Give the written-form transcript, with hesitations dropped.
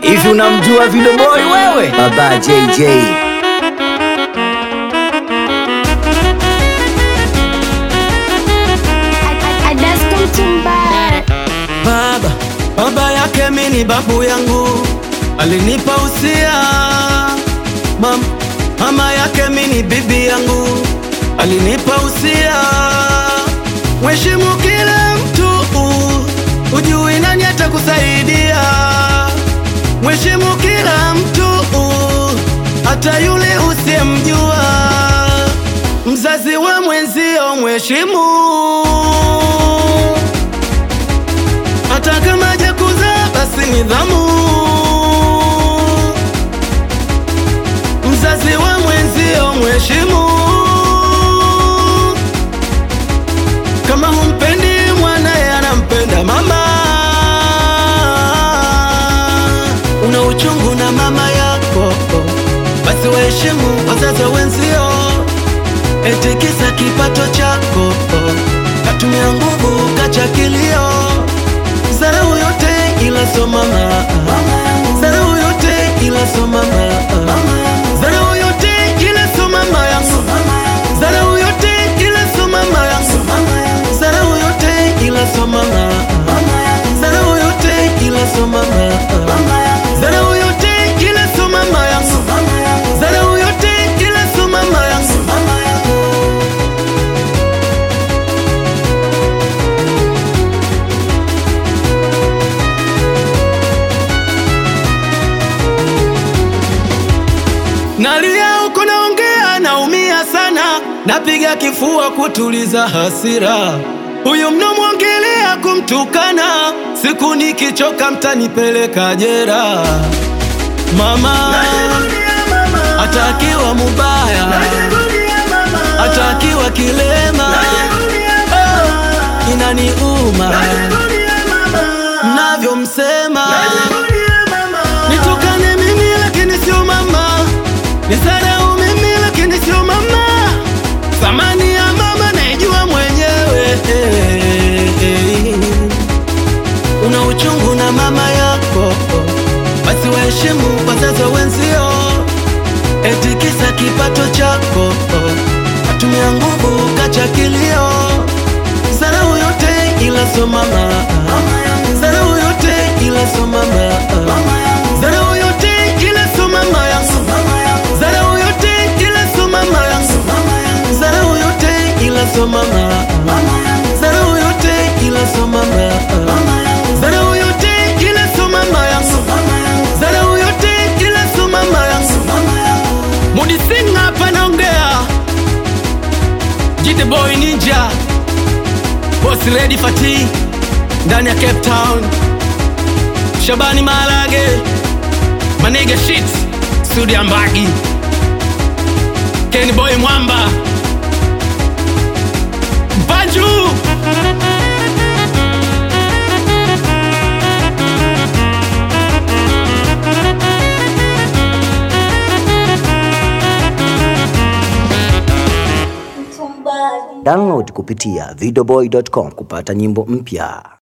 Hivi unamjua Video Boy wewe? Baba JJ. Baba yake mini babu yangu alinipa usia. Mama yake mini bibi yangu alinipa usia. Mheshimu kila mtu, ujui nani atakusaidia. Mheshimu kila mtu, hata yule usiyemjua. Mzazi wa mwenzio mheshimu, hata kama hajakuzaa basi nidhamu. Mzazi wa mwenzio mheshimu, kama humpendi mwanae anampenda mama. Una uchungu na mama yako, basi waheshimu wazazi wenzio. Eti kisa kipato chako, katumia nguvu kacha kilio. Zarau yote ila so mama, zarau yote ila so mama, zarau yote ila so mama yangu, zarau yote ila so mama yangu, zarau yote ila so mama, zarau yote ila so mama, zarau yote ila so mama yangu, zarau yote ila so mama yangu. Nalia huko naongea naumia sana, napiga kifua kutuliza hasira. Huyu mnomwongelea kumtukana, siku nikichoka mtanipeleka jera. Mama atakiwa mubaya, atakiwa kilema, inaniuma mnavyo msema. Nitukane mimi lakini sio mama, nisarau mimi lakini sio mama. Thamani ya mama naijua mwenyewe. Una uchungu na mama yako, basi waheshimu wazazi wenzio. Eti kisa kipato chako, katumia nguvu kacha kilio. Zarau yote ila so mama, zarau yote ila so mama, zarau yote ila so mama yangu, zarau yote ila so mama yangu, zarau yote ila so mama, zarau yote ila so mama, zarau yote ila so mama yangu, zarau yote ila so mama yangu. Mudi Singh hapa naongea, Jite Boy Ninja, Boss Ready Fati ndani ya Cape Town, Shabani Malage, Manega Shit, Sudi Ambagi, Kenny Boy Mwamba, Banju. Download kupitia videoboy.com kupata nyimbo mpya.